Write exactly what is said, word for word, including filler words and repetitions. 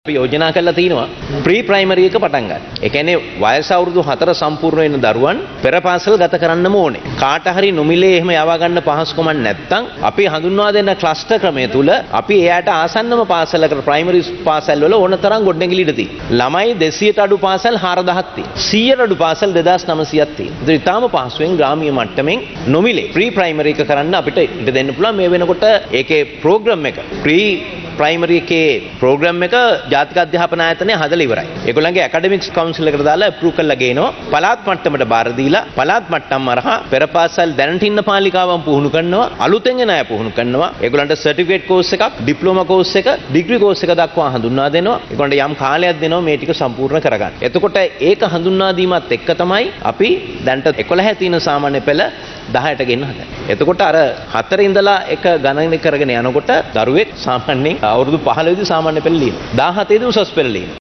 අපි යෝජනා කරලා තිනවා ප්‍රී ප්‍රයිමරි එක පටන් ගන්න. ඒ කියන්නේ වයස අවුරුදු හතර සම්පූර්ණ වෙන දරුවන් පෙර පාසල් ගත කරන්නම ඕනේ. කාට හරි නොමිලේ එහෙම යවා ගන්න පහසුකමක් නැත්නම් අපි හඳුන්වා දෙන ක්ලස්ටර් ක්‍රමය තුල අපි එයාට ආසන්නම පාසලකට ප්‍රයිමරි පාසල් වල ඕනතරම් ගොඩනැගිලි ඉඩ තියෙනවා. ළමයි දෙසියට අඩු පාසල් හාරදහක් තියෙනවා. සීයට අඩු පාසල් දෙදාස් නවසීයක් තියෙනවා. ඒත් ඊටාම පහසුවෙන් ග්‍රාමීය මට්ටමින් නොමිලේ ප්‍රී ප්‍රයිමරි එක කරන්න අපිට ඉඩ දෙන්න පුළුවන්. මේ වෙනකොට ඒකේ ප්‍රෝග්‍රෑම් එක ප්‍රී ප්‍රයිමරි එකේ ප්‍රෝග්‍රෑම් එක ජාතික අධ්‍යාපන ආයතනය හදලා ඉවරයි. ඒගොල්ලන්ගේ ඇකඩමික්ස් කවුන්සිල් එකට දාලා අප්‍රූව් කරලා ගේනවා. පළාත් මට්ටමට බාර දීලා පළාත් මට්ටම් අරහා පෙර පාසල් දැනට ඉන්න පාලිකාවන් පුහුණු කරනවා. අලුතෙන් එන අය පුහුණු කරනවා. ඒගොල්ලන්ට සර්ටිෆිකේට් කෝස් එකක්, ඩිප්ලෝමා කෝස් එක, ඩිග්‍රී කෝස් එක දක්වා හඳුන්වා දෙනවා. ඒගොල්ලන්ට යම් කාලයක් දෙනවා මේ ටික සම්පූර්ණ කරගන්න. එතකොට ඒක හඳුන්වා දීමත් එක්ක තමයි අපි දැනට එකොළහ තියෙන සාමාන්‍ය පෙළ දහයට ගෙන්න හදන්නේ. එතකොට අර හතර ඉඳලා එක ගණන් කරගෙන යනකොට දරුවෙක් සාමාන්‍යයෙන් අවුරුදු පහළොව දී සාමාන්‍ය පෙළ ලියනවා. දාහතේ දී උසස් පෙළ ලියනවා.